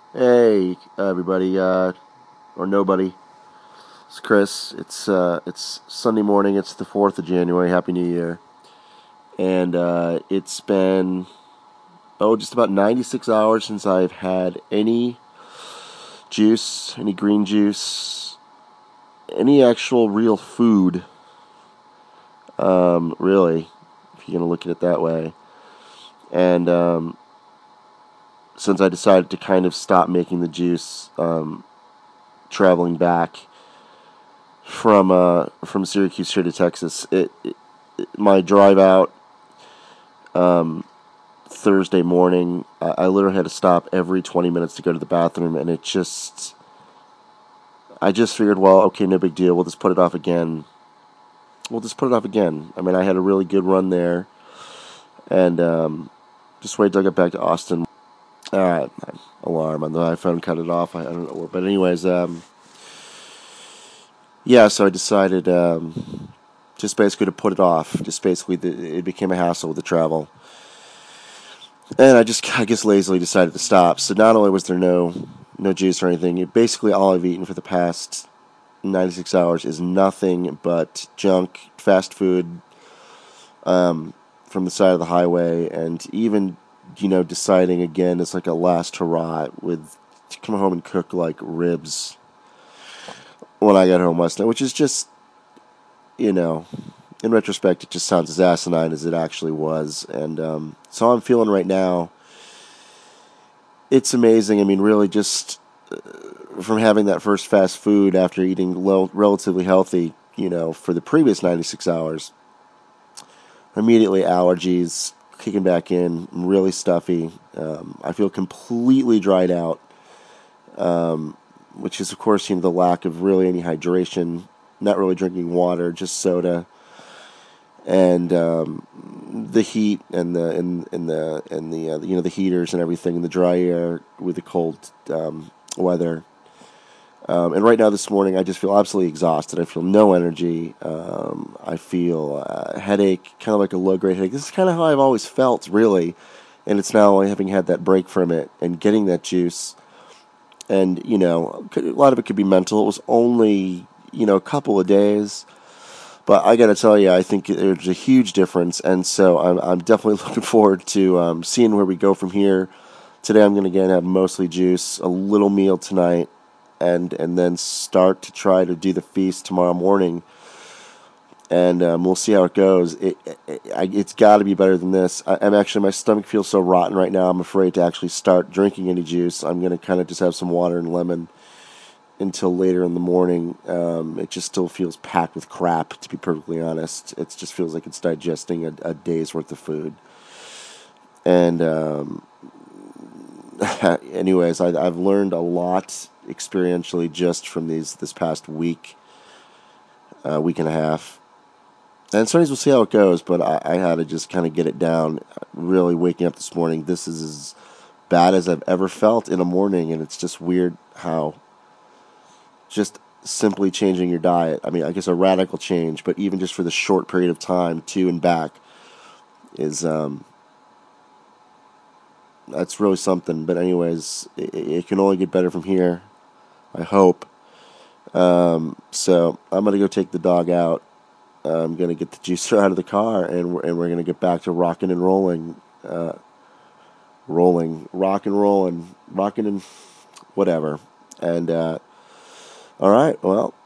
Hey, everybody, or nobody. It's Chris. It's Sunday morning. It's the 4th of January. Happy New Year. And it's been just about 96 hours since I've had any juice, any green juice, any actual real food. Really, if you're gonna look at it that way. And since I decided to kind of stop making the juice, traveling back from Syracuse here to Texas. My drive out Thursday morning, I literally had to stop every 20 minutes to go to the bathroom, and I just figured, well, okay, no big deal. We'll just put it off again. I mean, I had a really good run there, and just wait till I get back to Austin. All right, alarm on the iPhone, cut it off. I don't know, but anyways, yeah. So I decided just basically to put it off. Just basically, it became a hassle with the travel. And I guess, lazily decided to stop. So not only was there no juice or anything, basically all I've eaten for the past 96 hours is nothing but junk, fast food from the side of the highway, and even deciding again it's like a last hurrah to come home and cook like ribs when I got home last night, which is just you know in retrospect, it just sounds as asinine as it actually was. And so how I'm feeling right now, it's amazing. I mean, really, just from having that first fast food after eating relatively healthy, for the previous 96 hours, immediately allergies kicking back in, really stuffy. I feel completely dried out, which is, of course, the lack of really any hydration, not really drinking water, just soda, and the heat and the heaters and everything, and the dry air with the cold weather. And right now, this morning, I just feel absolutely exhausted. I feel no energy. I feel a headache, kind of like a low-grade headache. This is kind of how I've always felt, really. And it's now having had that break from it and getting that juice. And, a lot of it could be mental. It was only, a couple of days. But I got to tell you, I think there's a huge difference. And so I'm definitely looking forward to seeing where we go from here. Today I'm going to again have mostly juice, a little meal tonight, and then start to try to do the feast tomorrow morning, and we'll see how it goes. It's got to be better than this. I'm actually, my stomach feels so rotten right now. I'm afraid to actually start drinking any juice. I'm going to kind of just have some water and lemon until later in the morning. It just still feels packed with crap, to be perfectly honest. It just feels like it's digesting a day's worth of food. And anyways, I've learned a lot experientially just from this past week and a half. And Sundays, we'll see how it goes, but I had to just kind of get it down. Really waking up this morning, this is as bad as I've ever felt in a morning, and it's just weird how just simply changing your diet, I mean, I guess a radical change, but even just for the short period of time to and back is that's really something. But anyways, it can only get better from here, I hope. So I'm going to go take the dog out. I'm going to get the juicer out of the car, and we're going to get back to rocking and rolling. Rocking and whatever. And, all right, well,